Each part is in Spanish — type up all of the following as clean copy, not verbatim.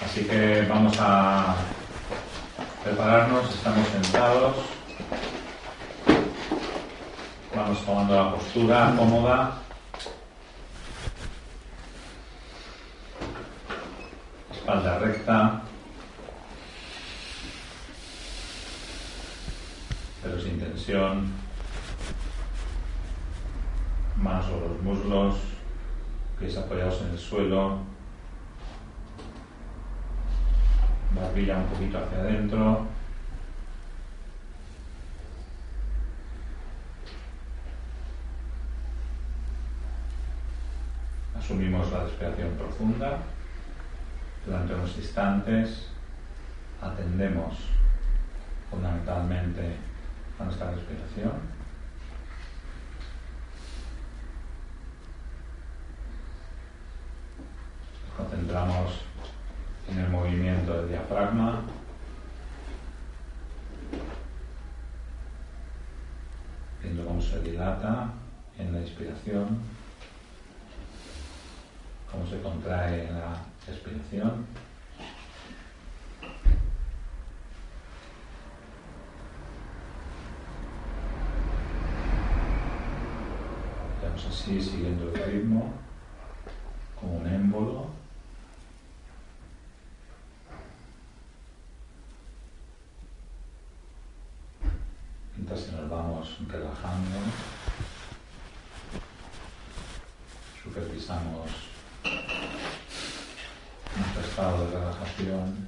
Así que vamos a prepararnos, estamos sentados, vamos tomando la postura cómoda, espalda recta, pero sin tensión, manos sobre los muslos, pies apoyados en el suelo, barbilla un poquito hacia adentro. Asumimos la respiración profunda. Durante unos instantes atendemos fundamentalmente a nuestra respiración. Nos concentramos en el movimiento del diafragma, viendo cómo se dilata en la inspiración, cómo se contrae en la expiración. Vamos así siguiendo el ritmo, como un émbolo. Mientras nos vamos relajando, supervisamos nuestro estado de relajación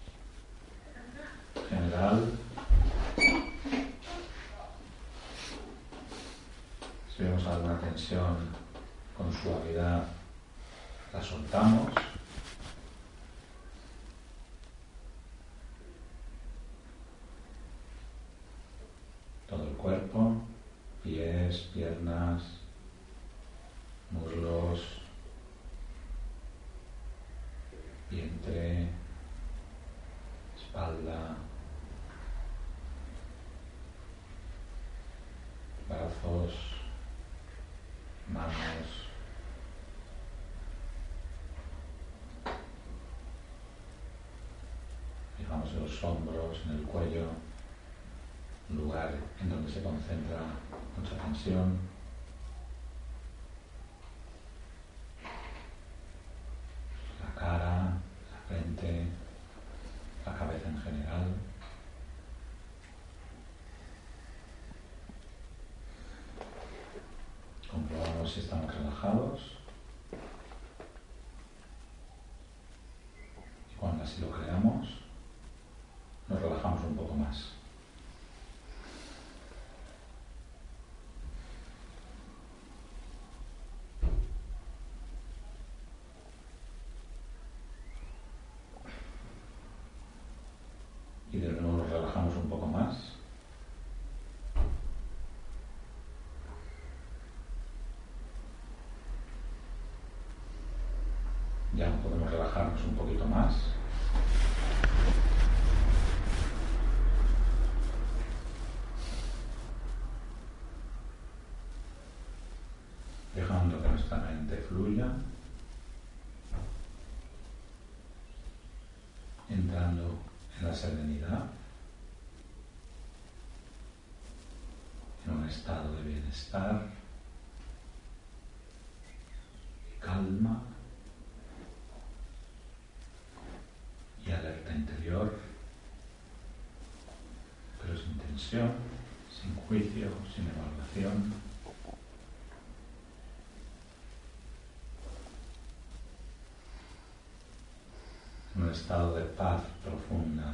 general. Si vemos alguna tensión, con suavidad la soltamos. Todo el cuerpo, pies, piernas, muslos, vientre, espalda, brazos, manos, fijamos en los hombros, en el cuello, un lugar en donde se concentra mucha tensión. La cara, la frente, la cabeza en general. Comprobamos si estamos relajados. Y cuando así lo creamos, nos relajamos un poco más. Y de nuevo nos relajamos un poco más. Ya podemos relajarnos un poquito más. Dejando que nuestra mente fluya. Entrando en la serenidad, en un estado de bienestar y calma y alerta interior, pero sin tensión, sin juicio, sin evaluación. En un estado de paz profunda.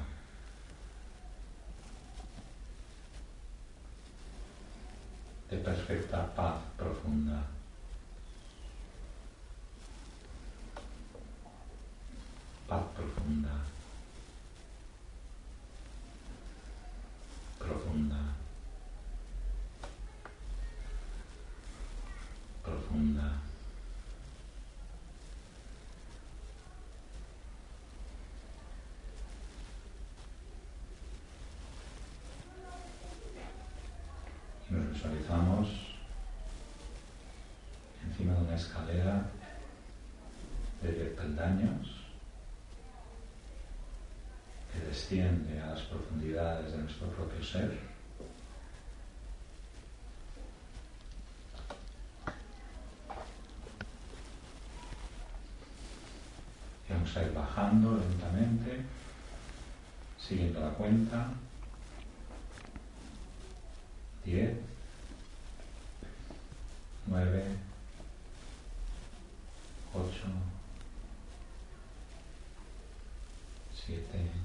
De perfecta paz profunda. Paz profunda. Profunda. Profunda. Y nos visualizamos encima de una escalera de 10 peldaños, desciende a las profundidades de nuestro propio ser. Y vamos a ir bajando lentamente, siguiendo la cuenta. 10, 9, 8, 7,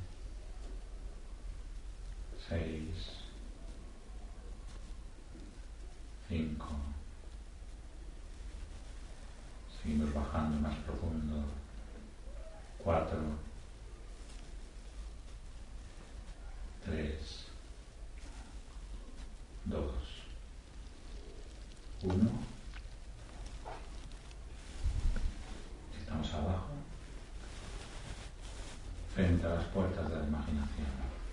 6, 5. Seguimos bajando más profundo. 4, 3, 2, 1. Estamos abajo, frente a las puertas de la imaginación.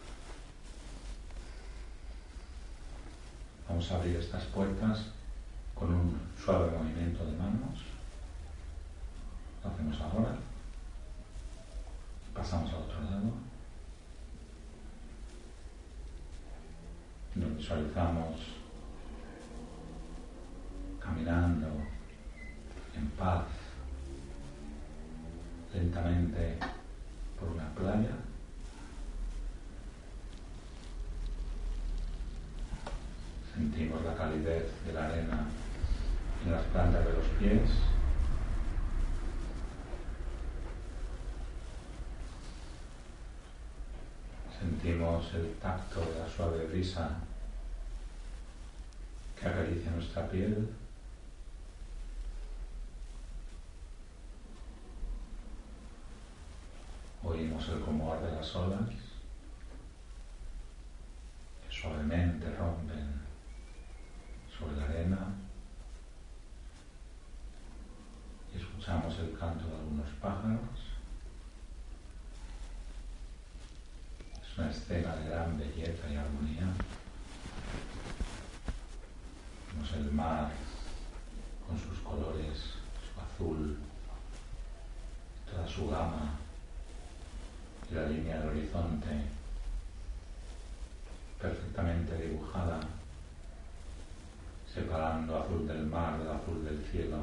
Vamos a abrir estas puertas con un suave movimiento de manos. Lo hacemos ahora. Pasamos al otro lado. Nos visualizamos caminando en paz, lentamente por una playa. Sentimos la calidez de la arena en las plantas de los pies. Sentimos el tacto de la suave brisa que acaricia nuestra piel. Oímos el rumor de las olas que suavemente rompen sobre la arena y escuchamos el canto de algunos pájaros. Es una escena de gran belleza y armonía. Vemos el mar con sus colores, su azul, toda su gama, y la línea del horizonte perfectamente dibujada, separando azul del mar del azul del cielo.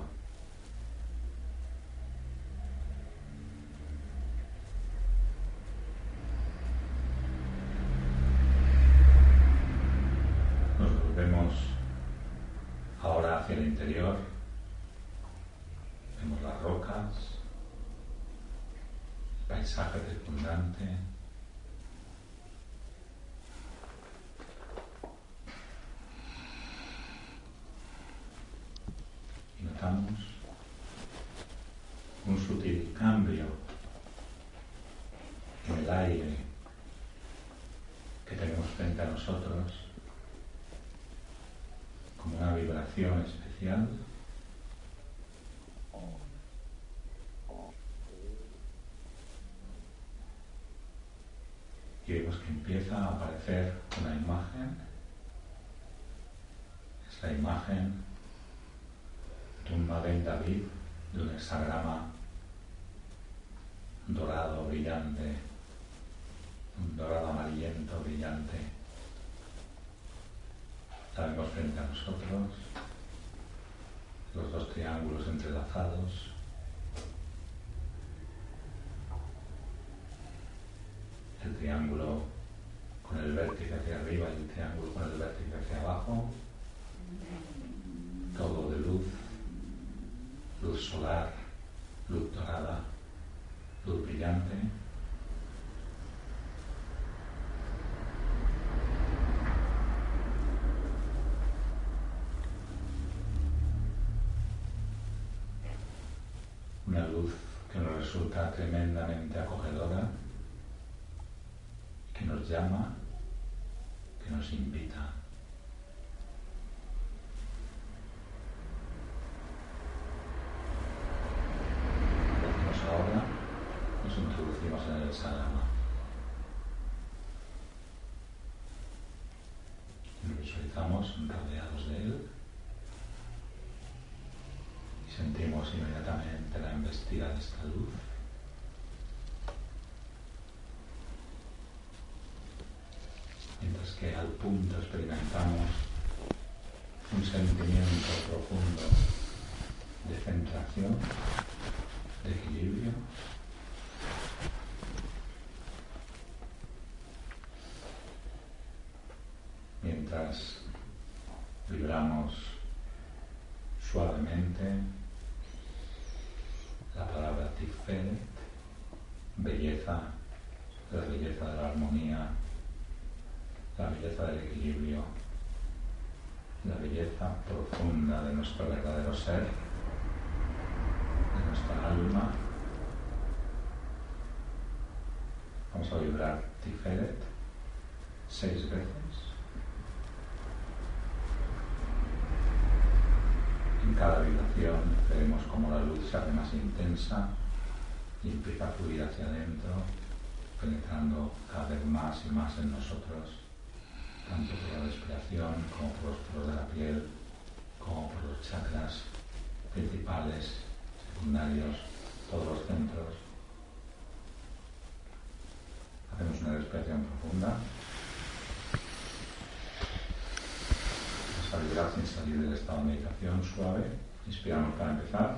Nos volvemos ahora hacia el interior. Vemos las rocas, el paisaje circundante. Y notamos un sutil cambio en el aire que tenemos frente a nosotros, como una vibración especial. Y vemos que empieza a aparecer una imagen. Es la imagen de un Magen David, de un hexagrama dorado brillante, un dorado amarillento brillante. La vemos frente a nosotros, los dos triángulos entrelazados. El triángulo con el vértice hacia arriba y el triángulo con el vértice hacia abajo. Todo de luz, luz solar, luz dorada, luz brillante. Una luz que nos resulta tremendamente acogedora, que nos llama, que nos invita. Lo hacemos ahora, nos introducimos en el hexagrama. Nos visualizamos rodeados de él y sentimos inmediatamente la embestida de esta luz. que al punto experimentamos un sentimiento profundo de centración, de equilibrio. Mientras vibramos suavemente la palabra Tiferet, belleza, la belleza de la armonía, la belleza del equilibrio, la belleza profunda de nuestro verdadero ser, de nuestra alma. Vamos a vibrar Tiferet 6 veces. En cada vibración veremos cómo la luz se hace más intensa y empieza a fluir hacia adentro, penetrando cada vez más y más en nosotros, tanto por la respiración como por los poros de la piel, como por los chakras principales, secundarios, todos los centros. Hacemos una respiración profunda. Vamos a vibrar sin salir del estado de meditación suave. Inspiramos para empezar.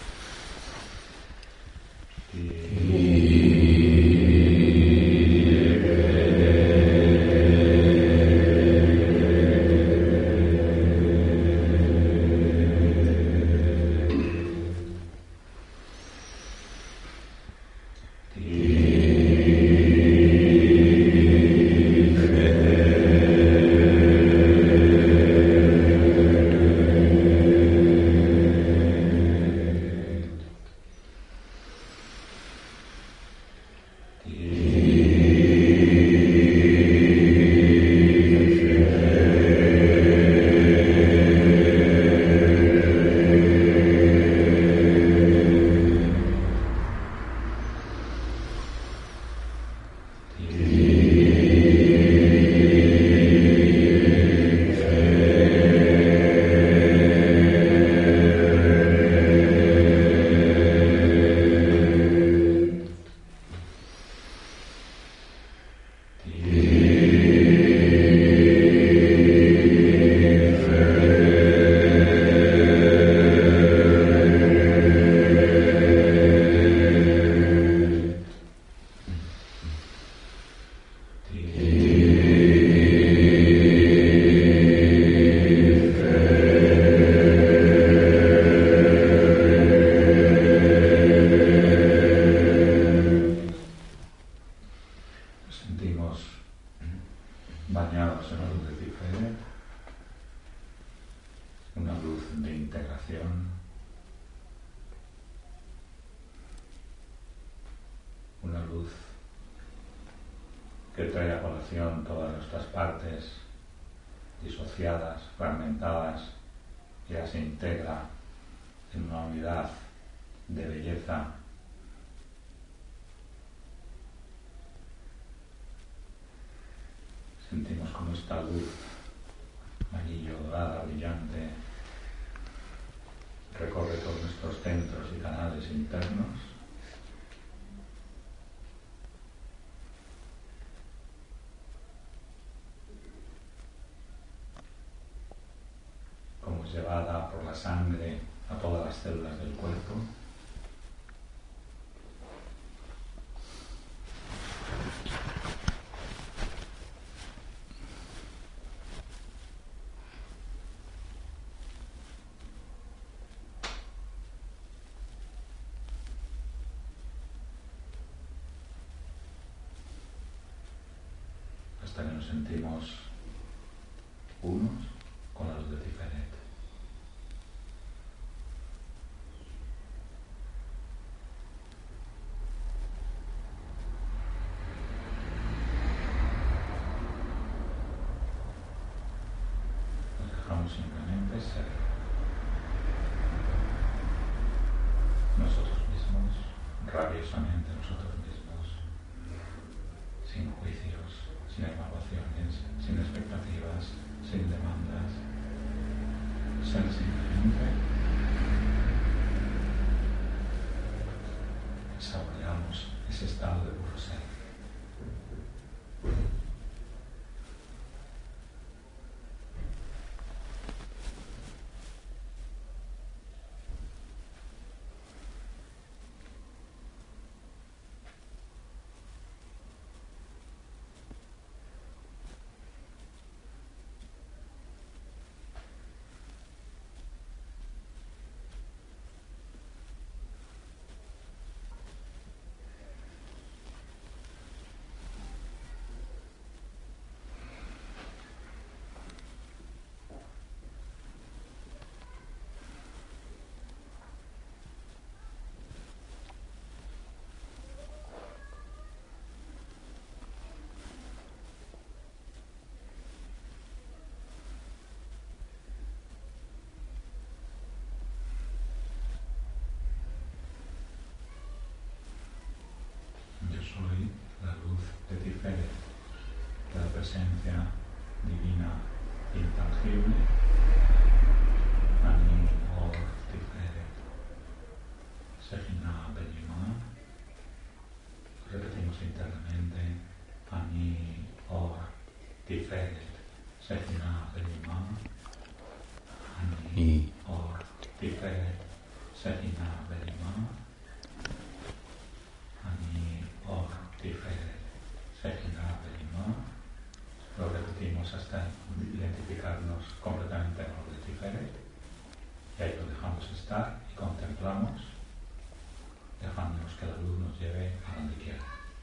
Bañados en la luz de Tiferet, una luz de integración, una luz que trae a colación todas nuestras partes disociadas, fragmentadas, y ya se integra en una unidad de belleza. Sentimos como esta luz amarillo, dorada, brillante, recorre todos nuestros centros y canales internos. Como es llevada por la sangre a todas las células del cuerpo. Hasta que nos sentimos unos con la luz de Tiferet. Nos dejamos simplemente ser nosotros mismos, rabiosamente nosotros mismos, sin juicios, sin evaluaciones, sin expectativas, sin demandas, ser simplemente. Saboreamos ese estado de puro ser. Tiferet, de la presencia divina intangible, Ani Or Tiferet, Shekhinah Benimah. Repetimos internamente, Ani Or Tiferet, Shekhinah Benimah, Ani Or Tiferet, Shekhinah Benimah, Ani Or Tiferet, Shekhinah Benimah. Lo repetimos hasta identificarnos completamente con lo de Tiferet, y ahí lo dejamos estar y contemplamos, dejándonos que la luz nos lleve a donde quiera.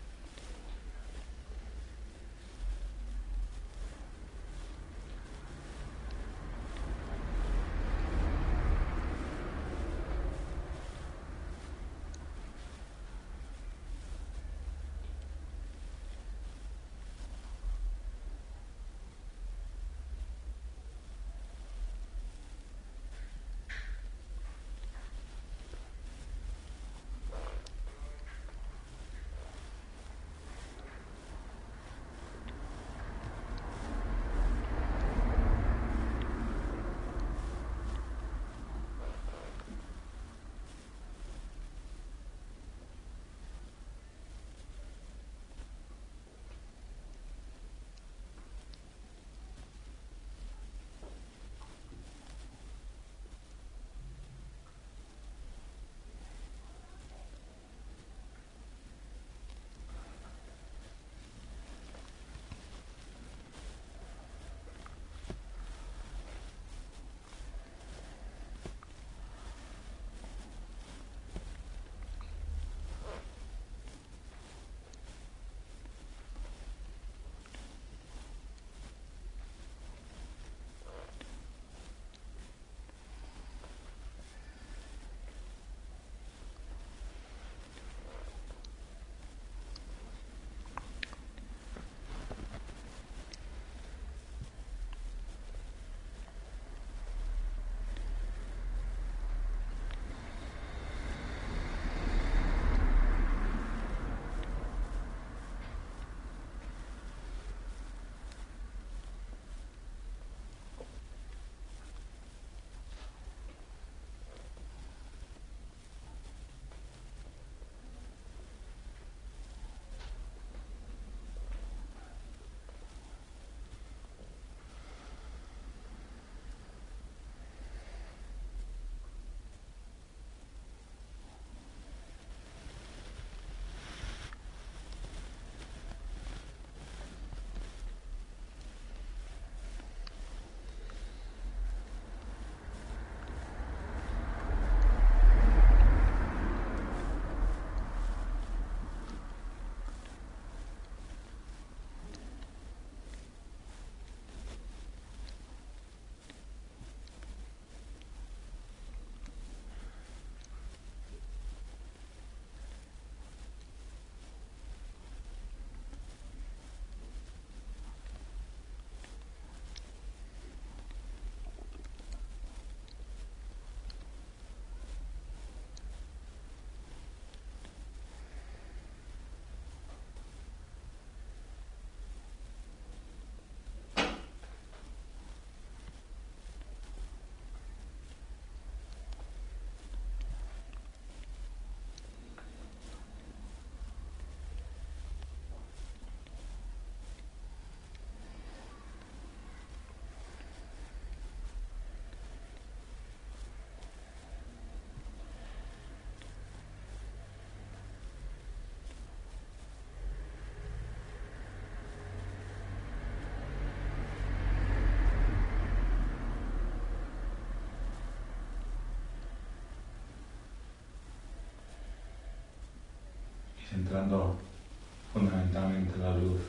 Centrando fundamentalmente la luz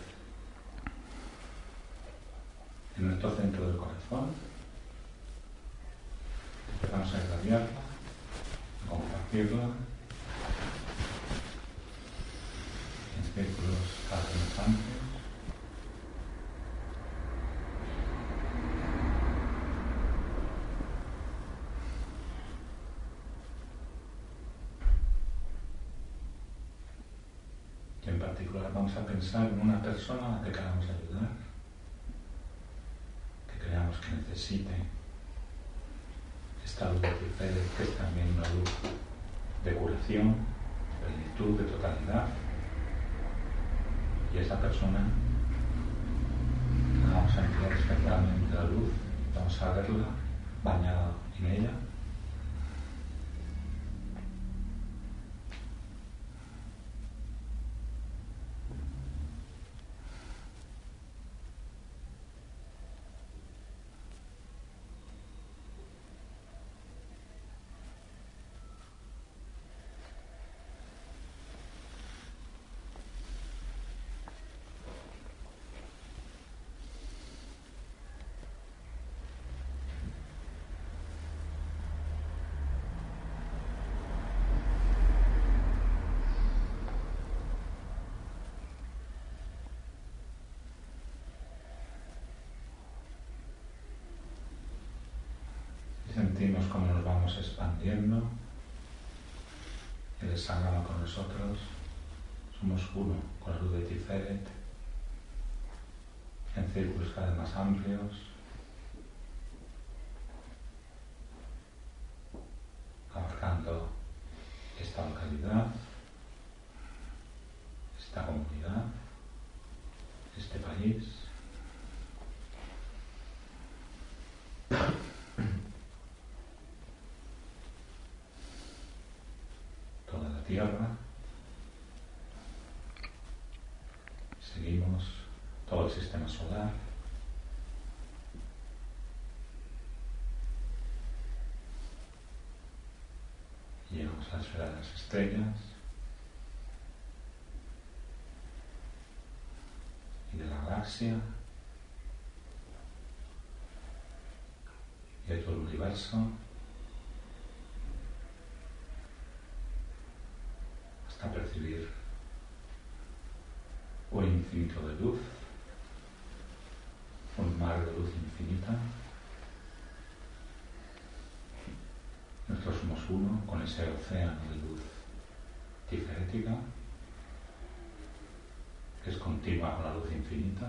en nuestro centro del corazón, empezamos a irradiarla, a compartirla en círculos cada vez más amplios. particular. Vamos a pensar en una persona a la que queramos ayudar, que creamos que necesite esta luz de Tiferet, que es también una luz de curación, de plenitud, de totalidad. Y esa persona la vamos a emplear especialmente la luz, vamos a verla bañada en ella. Sentimos cómo nos vamos expandiendo, el hexágono con nosotros, somos uno con la luz de Tiferet, en círculos cada vez más amplios, abarcando esta localidad, esta comunidad, este país. Toda la Tierra. Seguimos todo el sistema solar. Llegamos a la esfera de las estrellas y de la galaxia y de todo el universo, hasta percibir un infinito de luz, un mar de luz infinita. Nosotros somos uno con ese océano de luz tiferética, que es continua con la luz infinita.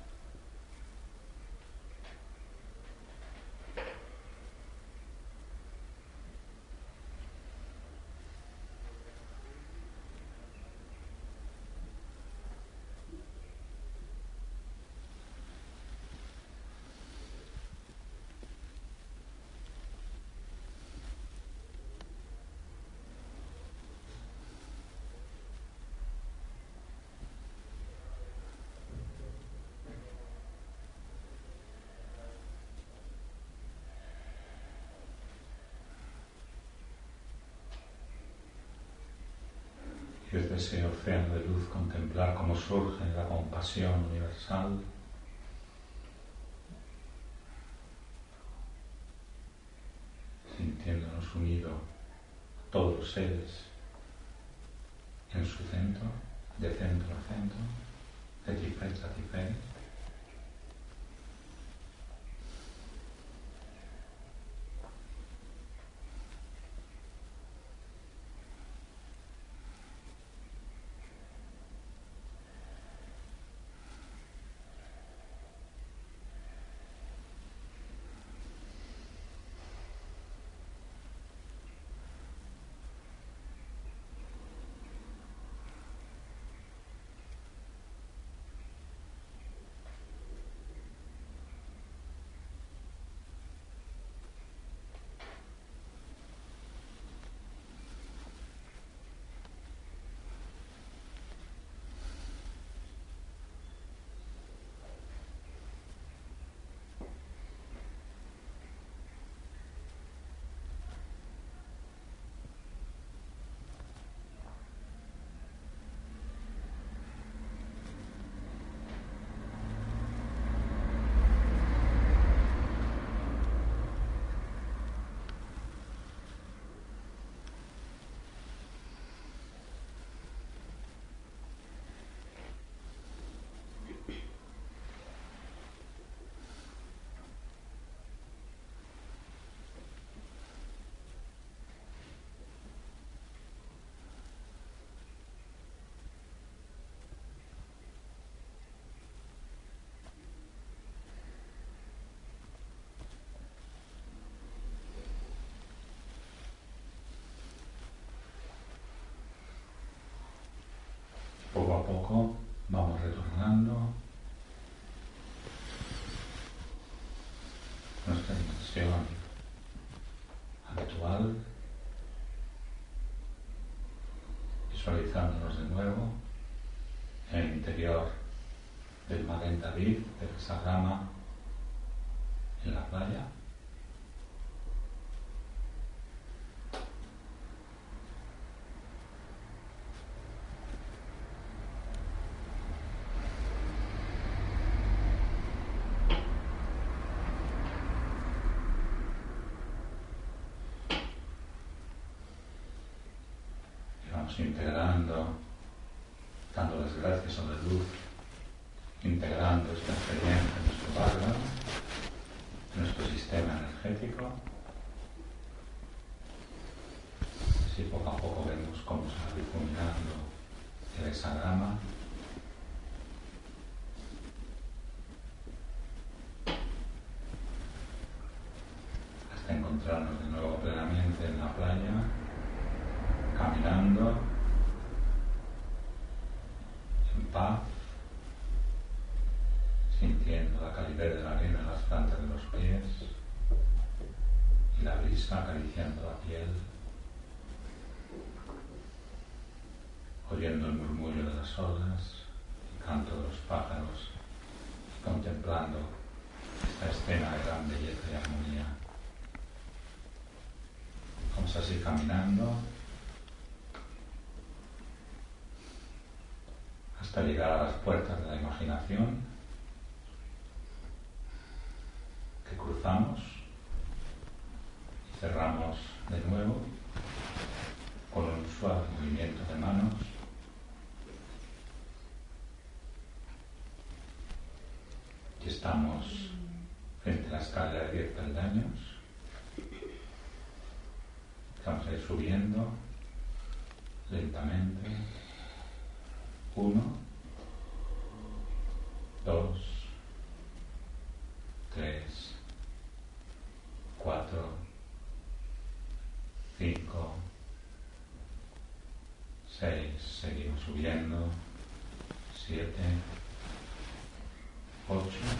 Y desde ese océano de luz contemplar cómo surge la compasión universal, sintiéndonos unidos a todos los seres en su centro, de centro a centro, de Tiferet a Tiferet. poco vamos retornando nuestra dimensión habitual, visualizándonos de nuevo en el interior del Magen David, del hexagrama, en la playa. Integrando, dando las gracias a la luz, integrando esta experiencia en nuestro bárbaro, en nuestro sistema energético. Así poco a poco vemos cómo se va difuminando el hexagrama. Hasta encontrarnos de nuevo plenamente en la playa, caminando en paz, sintiendo la calidez de la arena en las plantas de los pies y la brisa acariciando la piel, oyendo el murmullo de las olas, el canto de los pájaros y contemplando esta escena de gran belleza y armonía. Vamos así caminando hasta llegar a las puertas de la imaginación, que cruzamos y cerramos de nuevo con un suave movimiento de manos. Y estamos frente a la escalera de 10 peldaños. Vamos a ir subiendo lentamente. 1, 2, 3, 4, 5, 6, seguimos subiendo, 7, 8,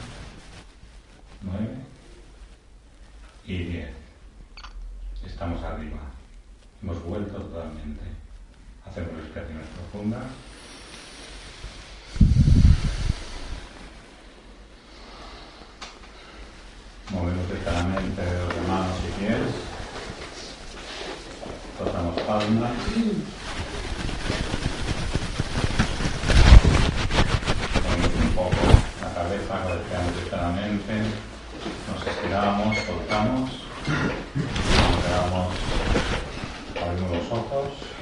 9 y 10. Estamos arriba. Hemos vuelto totalmente. Hacemos respiraciones profundas. Movemos ligeramente dedos de manos y pies. Tocamos palmas. Movemos un poco la cabeza, golpeamos ligeramente. Nos estiramos, soltamos. Nos quedamos, abrimos los ojos.